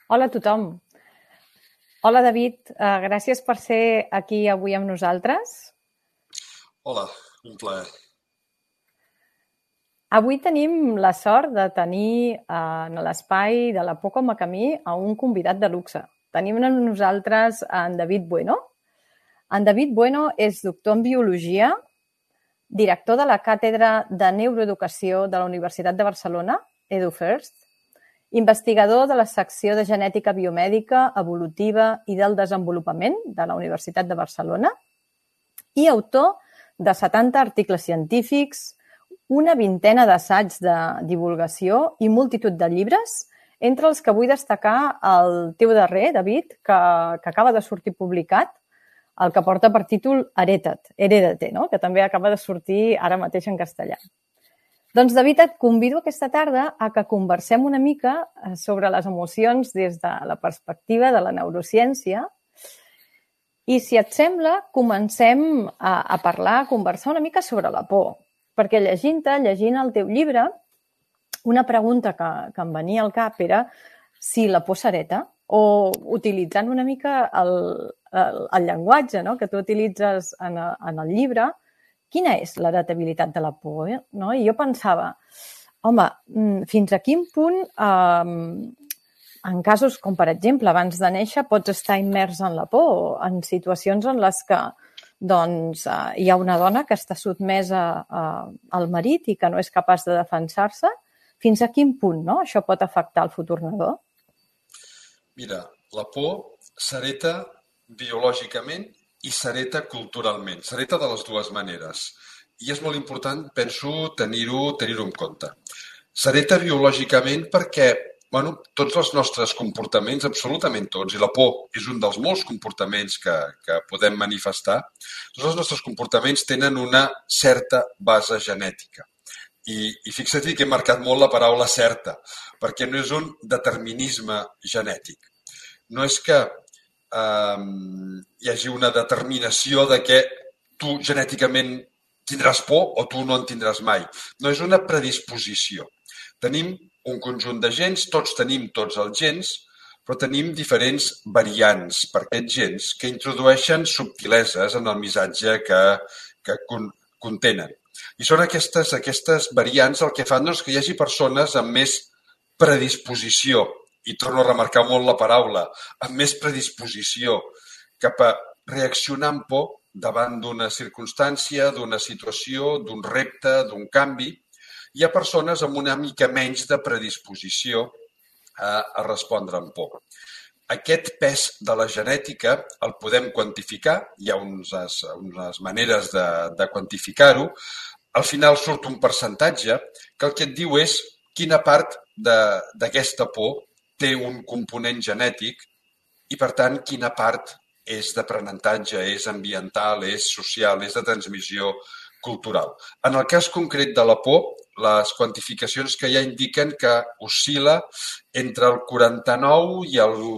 Hola a tothom. Hola, David. Gràcies per ser aquí avui amb nosaltres. Hola, un plaer. Avui tenim la sort de tenir en l'espai de la Por com a camí a un convidat de luxe. Tenim amb nosaltres en David Bueno. En David Bueno és doctor en Biologia, director de la Càtedra de Neuroeducació de la Universitat de Barcelona, EduFirst, investigador de la secció de Genètica Biomèdica, Evolutiva i del Desenvolupament de la Universitat de Barcelona i autor de 70 articles científics, una vintena d'assaigs de divulgació i multitud de llibres, entre els que vull destacar el teu darrer, David, que acaba de sortir publicat, el que porta per títol Herédate, no? Que també acaba de sortir ara mateix en castellà. Doncs, David, et convido aquesta tarda a que conversem una mica sobre les emocions des de la perspectiva de la neurociència. I, si et sembla, comencem a parlar, a conversar una mica sobre la por. Perquè llegint el teu llibre, una pregunta que em venia al cap era si la por s'hereta, o utilitzant una mica el llenguatge, no?, que tu utilitzes en el llibre, quina és l'heretabilitat de la por? No? I jo pensava, home, fins a quin punt, en casos com, per exemple, abans de néixer, pots estar immers en la por, en situacions en les que hi ha una dona que està sotmesa al marit i que no és capaç de defensar-se, fins a quin punt, no?, això pot afectar el futur nadó? Mira, la por s'hereta biològicament i s'hereta culturalment. S'hereta de les dues maneres. I és molt important, penso, tenir-ho en compte. S'hereta biològicament perquè tots els nostres comportaments, absolutament tots, i la por és un dels molts comportaments que podem manifestar, tots els nostres comportaments tenen una certa base genètica. I fixa't que he marcat molt la paraula certa, perquè no és un determinisme genètic. No és que hi hagi una determinació de que tu genèticament tindràs por o tu no en tindràs mai. No, és una predisposició. Tenim un conjunt de gens, tots tenim tots els gens, però tenim diferents variants per aquests gens que introdueixen subtileses en el missatge que contenen. I són aquestes variants el que fan que hi hagi persones amb més predisposició, i torno a remarcar molt la paraula, amb més predisposició cap a reaccionar amb por davant d'una circumstància, d'una situació, d'un repte, d'un canvi. Hi ha persones amb una mica menys de predisposició a respondre amb por. Aquest pes de la genètica el podem quantificar, hi ha unes maneres de quantificar-ho. Al final surt un percentatge que el que et diu és quina part d'aquesta por té un component genètic i, per tant, quina part és d'aprenentatge, és ambiental, és social, és de transmissió cultural. En el cas concret de la por, les quantificacions que hi ha indiquen que oscil·la entre el 49 i el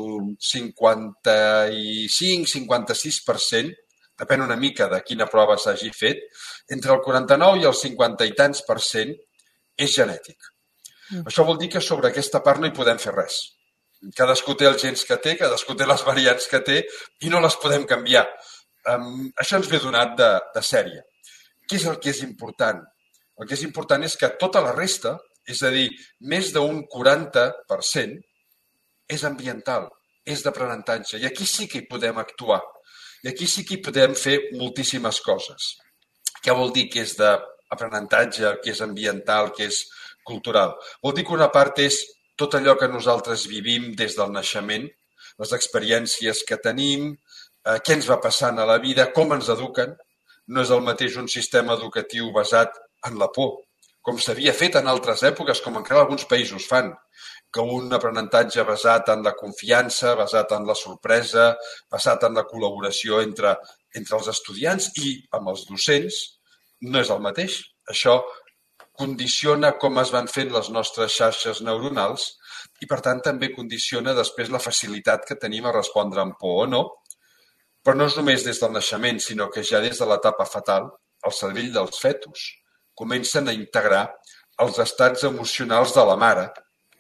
55-56%, depèn una mica de quina prova s'hagi fet, entre el 49 i el 50 i tants % és genètic. Això vol dir que sobre aquesta part no hi podem fer res. Cadascú té els gens que té, cadascú té les variants que té i no les podem canviar. Això ens ve donat de sèrie. Què és el que és important? El que és important és que tota la resta, és a dir, més d'un 40%, és ambiental, és d'aprenentatge. I aquí sí que hi podem actuar. I aquí sí que hi podem fer moltíssimes coses. Què vol dir que és d'aprenentatge, que és ambiental, que és cultural? Vol dir que una part és tot allò que nosaltres vivim des del naixement, les experiències que tenim, què ens va passant a la vida, com ens eduquen. No és el mateix un sistema educatiu basat en la por, com s'havia fet en altres èpoques, com encara alguns països fan, que un aprenentatge basat en la confiança, basat en la sorpresa, basat en la col·laboració entre els estudiants i amb els docents, no és el mateix. Això condiciona com es van fent les nostres xarxes neuronals i, per tant, també condiciona després la facilitat que tenim a respondre amb por o no. Però no és només des del naixement, sinó que ja des de l'etapa fetal, el cervell dels fetus comencen a integrar els estats emocionals de la mare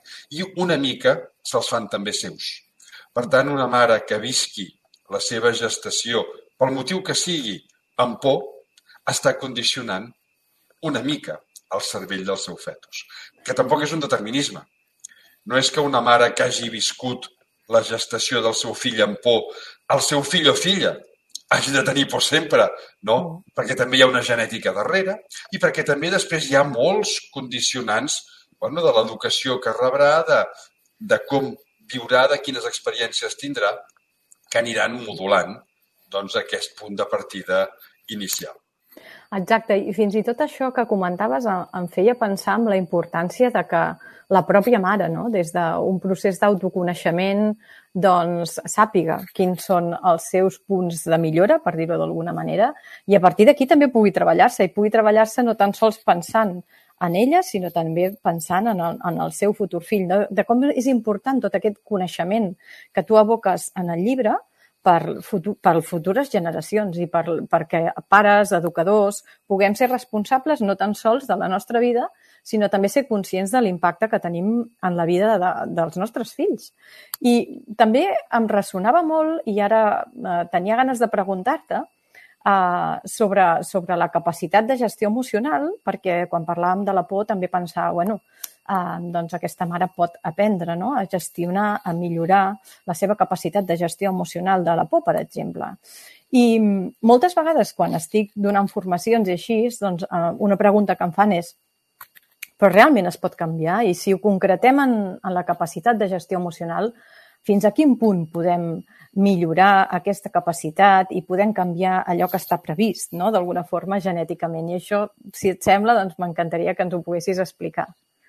i una mica se'ls fan també seus. Per tant, una mare que visqui la seva gestació, pel motiu que sigui, amb por, està condicionant una mica el cervell del seu fetus, que tampoc és un determinisme. No és que una mare que hagi viscut la gestació del seu fill amb por, el seu fill o filla hagi de tenir por sempre, no, perquè també hi ha una genètica darrere i perquè també després hi ha molts condicionants de l'educació que rebrà, de com viurà, de quines experiències tindrà, que aniran modulant aquest punt de partida inicial. Exacte, i fins i tot això que comentaves em feia pensar en la importància de que la pròpia mare, no? Des d'un procés d'autoconeixement, sàpiga quins són els seus punts de millora, per dir-ho d'alguna manera, i a partir d'aquí també pugui treballar-se no tan sols pensant en ella, sinó també pensant en el seu futur fill, de com és important tot aquest coneixement que tu aboques en el llibre per futures generacions i perquè pares, educadors, puguem ser responsables no tan sols de la nostra vida, sinó també ser conscients de l'impacte que tenim en la vida dels nostres fills. I també em ressonava molt, i ara tenia ganes de preguntar-te, sobre la capacitat de gestió emocional, perquè quan parlàvem de la por també pensava, aquesta mare pot aprendre a gestionar, a millorar la seva capacitat de gestió emocional de la por, per exemple. I moltes vegades quan estic donant formacions i així, una pregunta que em fan és però realment es pot canviar? I si ho concretem en la capacitat de gestió emocional, fins a quin punt podem millorar aquesta capacitat i podem canviar allò que està previst, d'alguna forma, genèticament? I això, si et sembla, m'encantaria que ens ho poguessis explicar.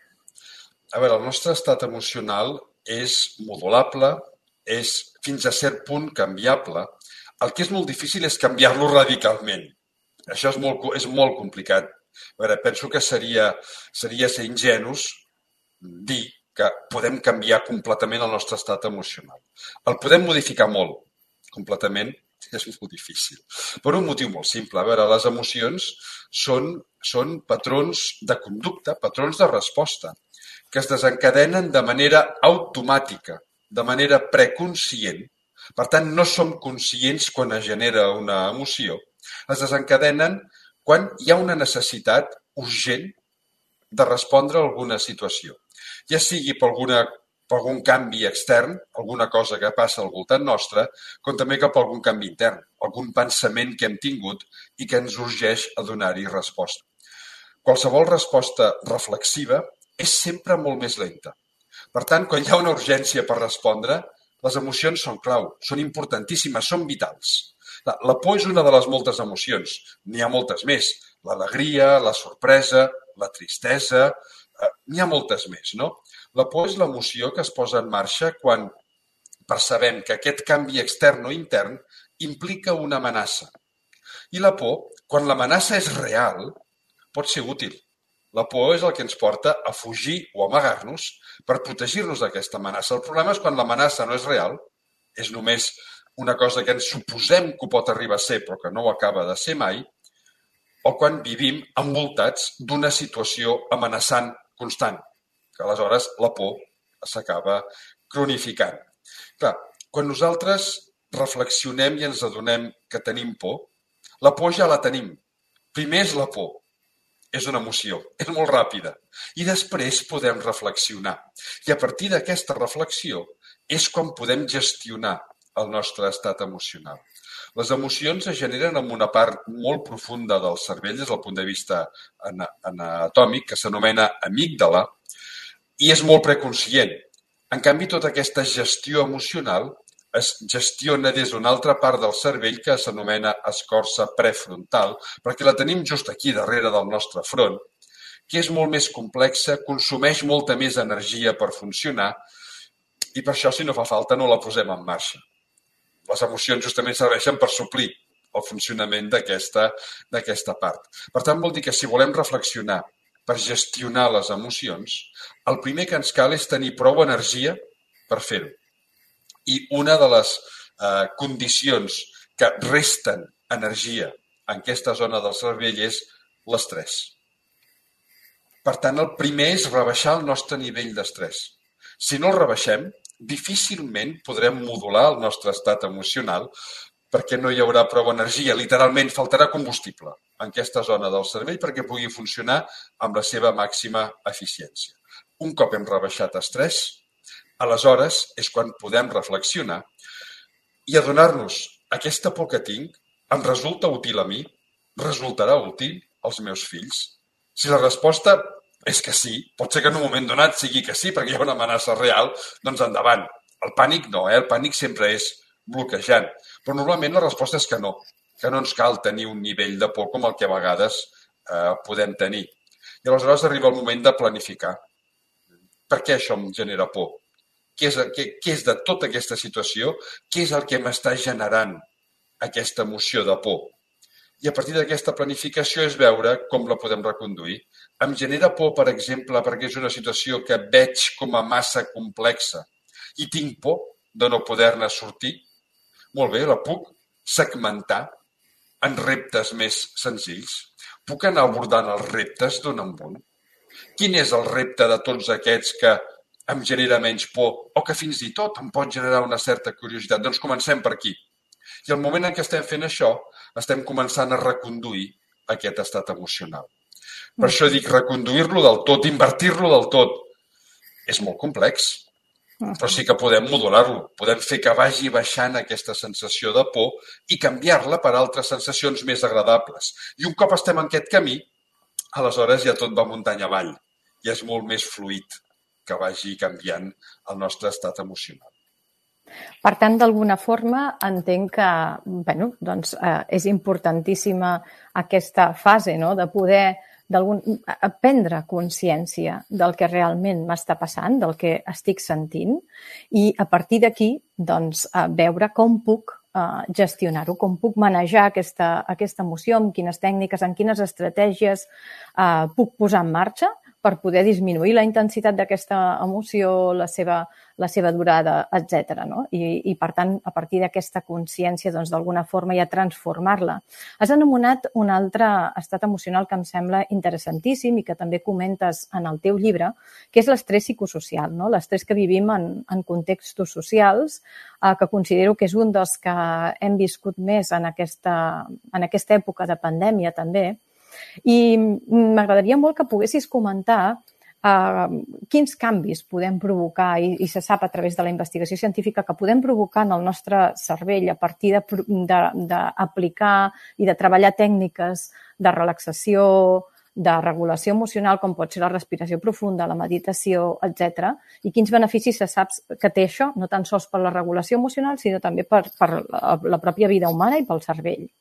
A veure, el nostre estat emocional és modulable, és fins a cert punt canviable. El que és molt difícil és canviar-lo radicalment. Això és molt complicat. A veure, penso que seria ser ingenus dir que podem canviar completament el nostre estat emocional. El podem modificar molt, completament, és molt difícil. Per un motiu molt simple. A veure, les emocions són patrons de conducta, patrons de resposta, que es desencadenen de manera automàtica, de manera preconscient. Per tant, no som conscients quan es genera una emoció. Es desencadenen quan hi ha una necessitat urgent de respondre a alguna situació. Ja sigui per algun canvi extern, alguna cosa que passa al voltant nostre, com també per algun canvi intern, algun pensament que hem tingut i que ens urgeix a donar-hi resposta. Qualsevol resposta reflexiva és sempre molt més lenta. Per tant, quan hi ha una urgència per respondre, les emocions són clau, són importantíssimes, són vitals. La por és una de les moltes emocions. N'hi ha moltes més. L'alegria, la sorpresa, la tristesa, n'hi ha moltes més, no? La por és l'emoció que es posa en marxa quan percebem que aquest canvi extern o intern implica una amenaça. I la por, quan l'amenaça és real, pot ser útil. La por és el que ens porta a fugir o amagar-nos per protegir-nos d'aquesta amenaça. El problema és quan l'amenaça no és real, és només una cosa que ens suposem que ho pot arribar a ser però que no ho acaba de ser mai, o quan vivim envoltats d'una situació amenaçant constant, que aleshores la por s'acaba cronificant. Clar, quan nosaltres reflexionem i ens adonem que tenim por, la por ja la tenim. Primer és la por. És una emoció, és molt ràpida. I després podem reflexionar. I a partir d'aquesta reflexió és quan podem gestionar el nostre estat emocional. Les emocions es generen en una part molt profunda del cervell des del punt de vista anatòmic, que s'anomena amígdala, i és molt preconscient. En canvi, tota aquesta gestió emocional es gestiona des d'una altra part del cervell que s'anomena escorça prefrontal, perquè la tenim just aquí, darrere del nostre front, que és molt més complexa, consumeix molta més energia per funcionar i per això, si no fa falta, no la posem en marxa. Les emocions justament serveixen per suplir el funcionament d'aquesta part. Per tant, vol dir que si volem reflexionar per gestionar les emocions, el primer que ens cal és tenir prou energia per fer-ho. I una de les condicions que resten energia en aquesta zona del cervell és l'estrès. Per tant, el primer és rebaixar el nostre nivell d'estrès. Si no el rebaixem, difícilment podrem modular el nostre estat emocional perquè no hi haurà prou energia. Literalment, faltarà combustible en aquesta zona del cervell perquè pugui funcionar amb la seva màxima eficiència. Un cop hem rebaixat estrès, aleshores és quan podem reflexionar i adonar-nos, aquesta por que tinc em resulta útil a mi? Resultarà útil als meus fills? Si la resposta és que sí, pot ser que en un moment donat sigui que sí, perquè hi ha una amenaça real, doncs endavant. El pànic no, el pànic sempre és bloquejant. Però normalment la resposta és que no ens cal tenir un nivell de por com el que a vegades podem tenir. I aleshores arriba el moment de planificar. Per què això em genera por? Què és de tota aquesta situació? Què és el que m'està generant aquesta emoció de por? I a partir d'aquesta planificació és veure com la podem reconduir. Em genera por, per exemple, perquè és una situació que veig com a massa complexa i tinc por de no poder-ne sortir. Molt bé, la puc segmentar en reptes més senzills. Puc anar abordant els reptes d'un en un. Quin és el repte de tots aquests que em genera menys por o que fins i tot em pot generar una certa curiositat? Doncs comencem per aquí. I al moment en què estem fent això, estem començant a reconduir aquest estat emocional. Per això dic reconduir-lo del tot, invertir-lo del tot. És molt complex, però sí que podem modular-lo. Podem fer que vagi baixant aquesta sensació de por i canviar-la per altres sensacions més agradables. I un cop estem en aquest camí, aleshores ja tot va muntanya avall. Ja és molt més fluid que vagi canviant el nostre estat emocional. Per tant, d'alguna forma, entenc que és importantíssima aquesta fase, no?, de poder prendre consciència del que realment m'està passant, del que estic sentint, i a partir d'aquí veure com puc gestionar-ho, com puc manejar aquesta emoció, amb quines tècniques, amb quines estratègies puc posar en marxa per poder disminuir la intensitat d'aquesta emoció, la seva durada, etc. No? I, per tant, a partir d'aquesta consciència, d'alguna forma ja transformar-la. Has anomenat un altre estat emocional que em sembla interessantíssim i que també comentes en el teu llibre, que és l'estrès psicosocial, no? L'estrès que vivim en contextos socials, que considero que és un dels que hem viscut més en aquesta època de pandèmia també. I m'agradaria molt que poguessis comentar quins canvis podem provocar, i se sap a través de la investigació científica que podem provocar en el nostre cervell a partir d'aplicar i de treballar tècniques de relaxació, de regulació emocional, com pot ser la respiració profunda, la meditació, etc. I quins beneficis se sap que té això, no tan sols per la regulació emocional, sinó també per la pròpia vida humana i pel cervell.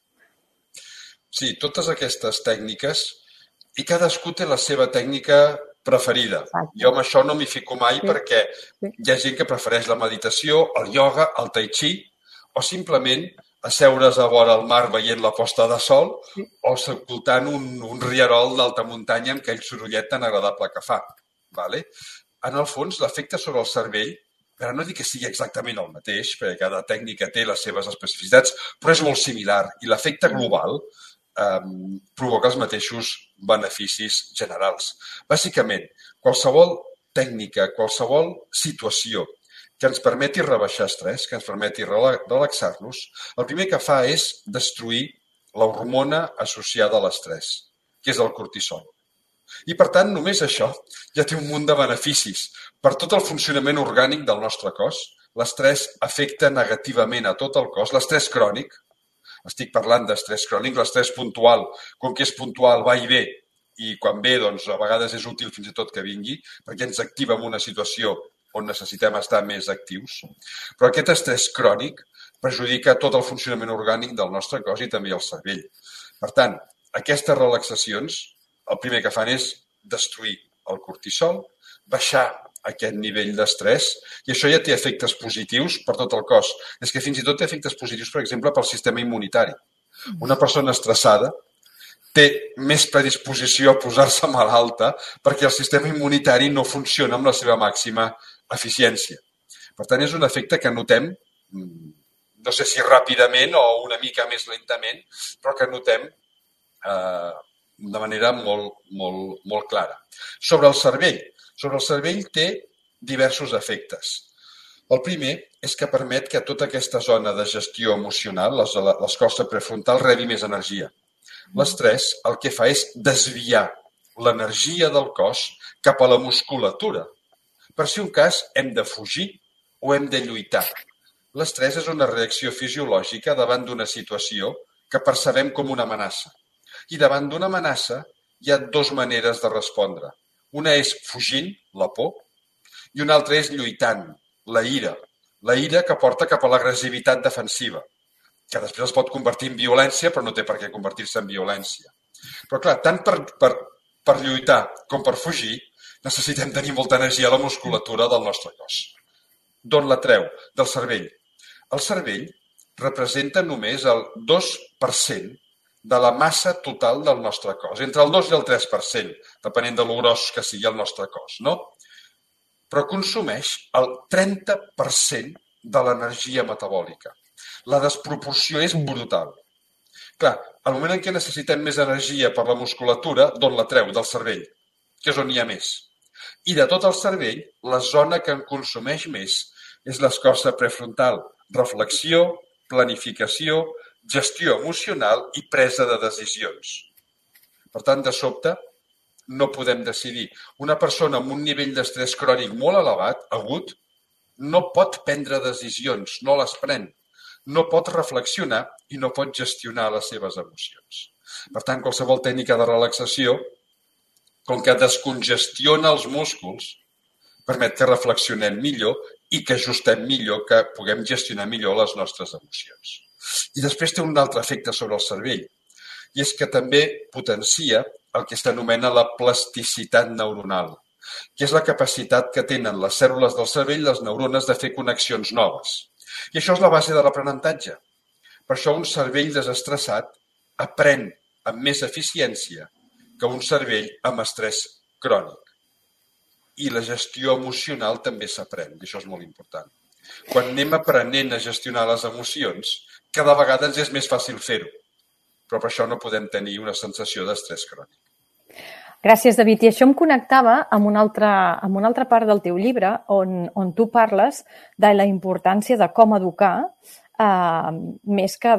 Sí, totes aquestes tècniques, i cadascú té la seva tècnica preferida. Exacte. Jo amb això no m'hi fico mai perquè hi ha gent que prefereix la meditació, el ioga, el tai chi, o simplement asseure's a vora el mar veient la posta de sol o escoltant un rierol d'alta muntanya amb aquell sorollet tan agradable que fa. Vale? En el fons, l'efecte sobre el cervell, però no dic que sigui exactament el mateix, perquè cada tècnica té les seves especificitats, però és molt similar i l'efecte global provoca els mateixos beneficis generals. Bàsicament, qualsevol tècnica, qualsevol situació que ens permeti rebaixar estrès, que ens permeti relaxar-nos, el primer que fa és destruir l'hormona associada a l'estrès, que és el cortisol. I, per tant, només això ja té un munt de beneficis. Per tot el funcionament orgànic del nostre cos, l'estrès afecta negativament a tot el cos. L'estrès crònic, estic parlant d'estrès crònic, l'estrès puntual, com que és puntual, va i ve, i quan ve, doncs, a vegades és útil fins i tot que vingui, perquè ens activa en una situació on necessitem estar més actius. Però aquest estrès crònic perjudica tot el funcionament orgànic del nostre cos i també el cervell. Per tant, aquestes relaxacions, el primer que fan és destruir el cortisol, baixar aquest nivell d'estrès, i això ja té efectes positius per tot el cos. És que fins i tot té efectes positius, per exemple, pel sistema immunitari. Una persona estressada té més predisposició a posar-se malalta perquè el sistema immunitari no funciona amb la seva màxima eficiència. Per tant, és un efecte que notem, no sé si ràpidament o una mica més lentament, però que notem de manera molt, molt, molt clara. Sobre el cervell té diversos efectes. El primer és que permet que tota aquesta zona de gestió emocional, l'escorça prefrontal, rebi més energia. L'estrès el que fa és desviar l'energia del cos cap a la musculatura. Per si un cas hem de fugir o hem de lluitar. L'estrès és una reacció fisiològica davant d'una situació que percebem com una amenaça. I davant d'una amenaça hi ha dues maneres de respondre. Una és fugint, la por, i una altra és lluitant, la ira. La ira que porta cap a l'agressivitat defensiva, que després es pot convertir en violència, però no té per què convertir-se en violència. Però clar, tant per lluitar com per fugir, necessitem tenir molta energia a la musculatura del nostre cos. D'on la treu? Del cervell. El cervell representa només el 2% de la massa total del nostre cos, entre el 2 i el 3%, depenent de lo gros que sigui el nostre cos, no? Però consumeix el 30% de l'energia metabòlica. La desproporció és brutal. Clar, al moment en què necessitem més energia per la musculatura, d'on la treu? Del cervell, que és on hi ha més. I de tot el cervell, la zona que en consumeix més és l'escorça prefrontal. Reflexió, planificació, gestió emocional i presa de decisions. Per tant, de sobte, no podem decidir. Una persona amb un nivell d'estrès crònic molt elevat, agut, no pot prendre decisions, no les pren. No pot reflexionar i no pot gestionar les seves emocions. Per tant, qualsevol tècnica de relaxació, com que descongestiona els músculs, permet que reflexionem millor i que ajustem millor, que puguem gestionar millor les nostres emocions. I després té un altre efecte sobre el cervell, i és que també potencia el que s'anomena la plasticitat neuronal, que és la capacitat que tenen les cèl·lules del cervell, les neurones, de fer connexions noves. I això és la base de l'aprenentatge. Per això un cervell desestressat aprèn amb més eficiència que un cervell amb estrès crònic. I la gestió emocional també s'aprèn, i això és molt important. Quan anem aprenent a gestionar les emocions, cada vegada ens és més fàcil fer-ho, però per això no podem tenir una sensació d'estrès crònic. Gràcies, David. I això em connectava amb una altra part del teu llibre on tu parles de la importància de com educar més que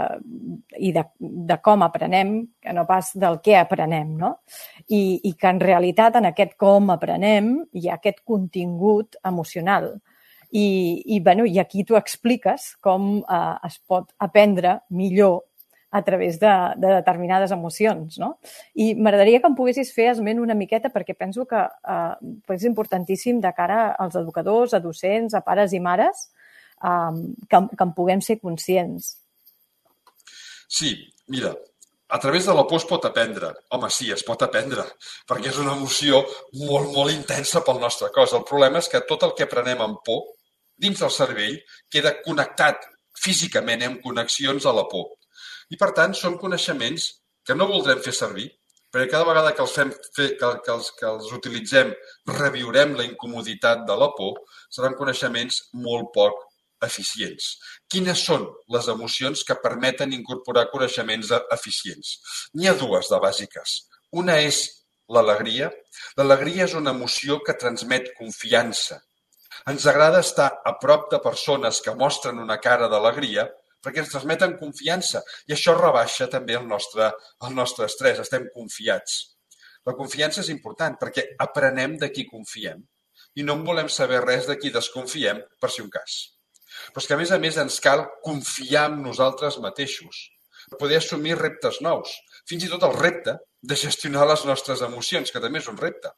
de com aprenem, que no pas del què aprenem, no? I que en realitat en aquest com aprenem hi ha aquest contingut emocional. I aquí tu expliques com es pot aprendre millor a través de determinades emocions, no? I m'agradaria que em poguessis fer esment una miqueta, perquè penso que és importantíssim de cara als educadors, a docents, a pares i mares, que en puguem ser conscients. Sí, mira, a través de la por es pot aprendre. Home, sí, es pot aprendre, perquè és una emoció molt, molt intensa pel nostre cos. El problema és que tot el que aprenem amb por, dins del cervell, queda connectat físicament amb connexions a la por. I, per tant, són coneixements que no voldrem fer servir, perquè cada vegada que els utilitzem reviurem la incomoditat de la por, seran coneixements molt poc eficients. Quines són les emocions que permeten incorporar coneixements eficients? N'hi ha dues de bàsiques. Una és l'alegria. L'alegria és una emoció que transmet confiança. Ens agrada estar a prop de persones que mostren una cara d'alegria perquè ens transmeten confiança i això rebaixa també el nostre estrès, estem confiats. La confiança és important perquè aprenem de qui confiem i no en volem saber res de qui desconfiem per si un cas. Però és que a més ens cal confiar en nosaltres mateixos, poder assumir reptes nous, fins i tot el repte de gestionar les nostres emocions, que també és un repte.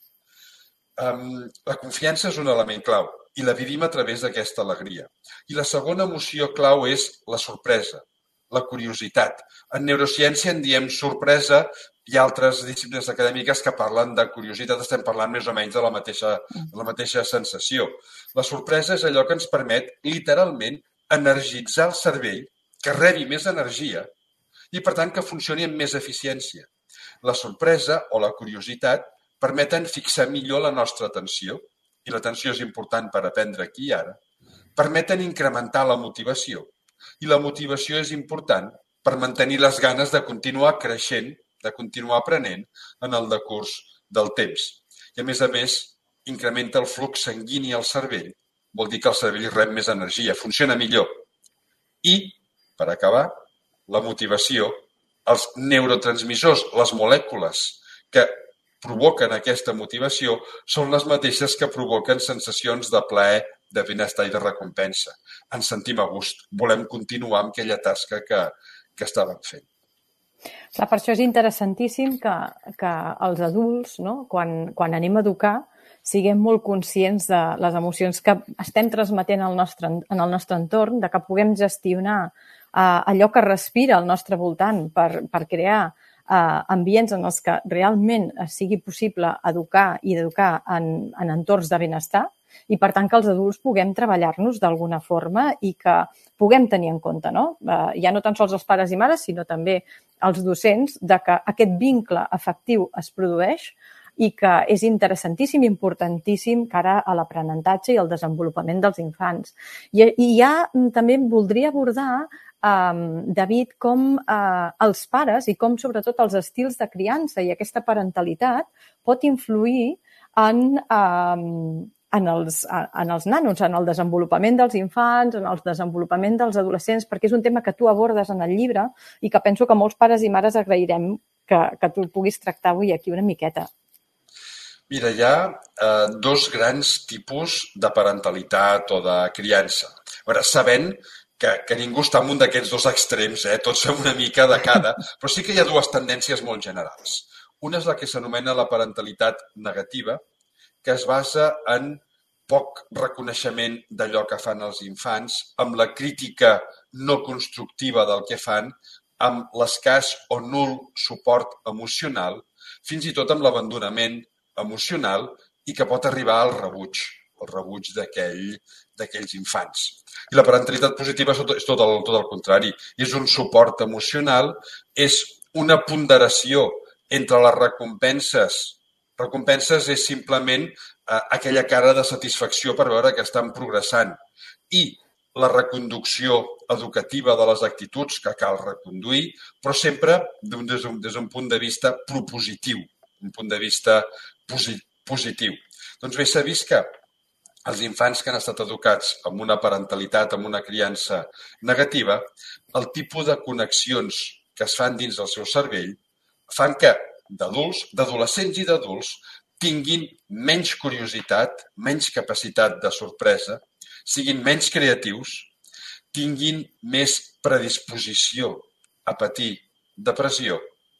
La confiança és un element clau i la vivim a través d'aquesta alegria. I la segona emoció clau és la sorpresa, la curiositat. En neurociència en diem sorpresa i altres disciplines acadèmiques que parlen de curiositat, estem parlant més o menys de la mateixa sensació. La sorpresa és allò que ens permet literalment energitzar el cervell, que rebi més energia i per tant que funcioni amb més eficiència. La sorpresa o la curiositat permeten fixar millor la nostra atenció, i l'atenció és important per aprendre aquí i ara, permeten incrementar la motivació. I la motivació és important per mantenir les ganes de continuar creixent, de continuar aprenent en el decurs del temps. I a més, incrementa el flux sanguini al cervell, vol dir que el cervell rep més energia, funciona millor. I, per acabar, la motivació, els neurotransmissors, les molècules que provoquen aquesta motivació són les mateixes que provoquen sensacions de plaer, de benestar i de recompensa. Ens sentim a gust, volem continuar amb aquella tasca que estàvem fent. Clar, per això és interessantíssim que els adults, no, quan anem a educar, siguem molt conscients de les emocions que estem transmetent en el nostre entorn, de que puguem gestionar allò que respira al nostre voltant per crear ambients en els que realment sigui possible educar i educar en entorns de benestar i, per tant, que els adults puguem treballar-nos d'alguna forma i que puguem tenir en compte, no? Ja no tan sols els pares i mares, sinó també els docents, de que aquest vincle afectiu es produeix i que és interessantíssim i importantíssim cara a l'aprenentatge i al desenvolupament dels infants. I ja també voldria abordar, David, com els pares i com sobretot els estils de criança i aquesta parentalitat pot influir en els nanos, en el desenvolupament dels infants, en el desenvolupament dels adolescents, perquè és un tema que tu abordes en el llibre i que penso que molts pares i mares agrairem que tu el puguis tractar avui aquí una miqueta. Mira, hi ha dos grans tipus de parentalitat o de criança. A veure, sabent que ningú està en un d'aquests dos extrems, tots fem una mica de cada, però sí que hi ha dues tendències molt generals. Una és la que s'anomena la parentalitat negativa, que es basa en poc reconeixement d'allò que fan els infants, amb la crítica no constructiva del que fan, amb l'escàs o nul suport emocional, fins i tot amb l'abandonament emocional i que pot arribar al rebuig, el rebuig d'aquells infants. I la parentalitat positiva és tot el contrari. És un suport emocional, és una ponderació entre les recompenses. Recompenses és simplement aquella cara de satisfacció per veure que estan progressant. I la reconducció educativa de les actituds que cal reconduir, però sempre des d'un punt de vista propositiu, un punt de vista positiu. Doncs bé, s'ha vist que els infants que han estat educats amb una parentalitat, amb una criança negativa, el tipus de connexions que es fan dins del seu cervell fan que d'adolescents i d'adults, tinguin menys curiositat, menys capacitat de sorpresa, siguin menys creatius, tinguin més predisposició a patir depressió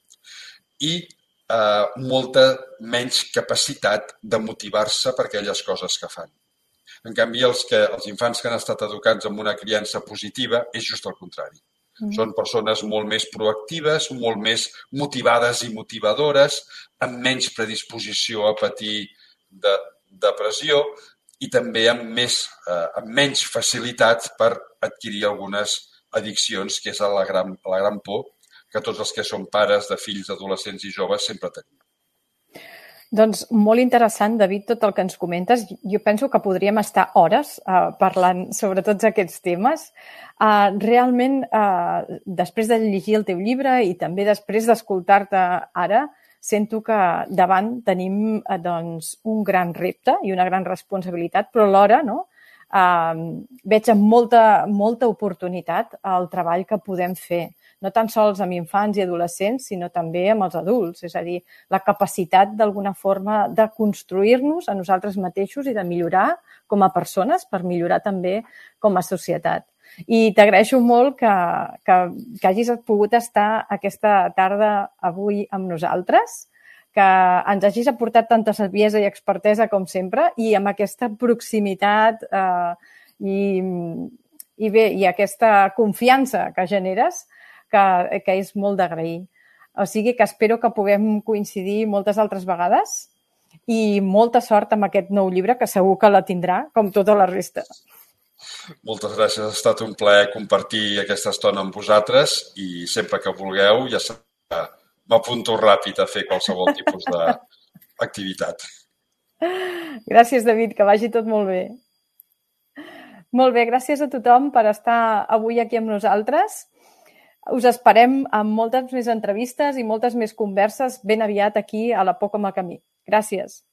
i molta menys capacitat de motivar-se per aquelles coses que fan. En canvi, els infants que han estat educats amb una criança positiva és just el contrari. Són persones molt més proactives, molt més motivades i motivadores, amb menys predisposició a patir depressió i també amb menys facilitat per adquirir algunes addiccions, que és la gran por que tots els que som pares de fills, adolescents i joves sempre tenim. Doncs molt interessant, David, tot el que ens comentes. Jo penso que podríem estar hores parlant sobre tots aquests temes. Realment, després de llegir el teu llibre i també després d'escoltar-te ara, sento que davant tenim un gran repte i una gran responsabilitat, però alhora veig amb molta oportunitat el treball que podem fer, no tan sols amb infants i adolescents, sinó també amb els adults. És a dir, la capacitat d'alguna forma de construir-nos a nosaltres mateixos i de millorar com a persones per millorar també com a societat. I t'agraeixo molt que hagis pogut estar aquesta tarda avui amb nosaltres, que ens hagis aportat tanta saviesa i expertesa com sempre i amb aquesta proximitat i aquesta confiança que generes que és molt d'agrair. O sigui que espero que puguem coincidir moltes altres vegades i molta sort amb aquest nou llibre, que segur que la tindrà, com tota la resta. Moltes gràcies. Ha estat un plaer compartir aquesta estona amb vosaltres i sempre que vulgueu ja sabeu que m'apunto ràpid a fer qualsevol tipus d'activitat. Gràcies, David, que vagi tot molt bé. Molt bé, gràcies a tothom per estar avui aquí amb nosaltres. Us esperem amb moltes més entrevistes i moltes més converses ben aviat aquí a La Por com a Camí. Gràcies.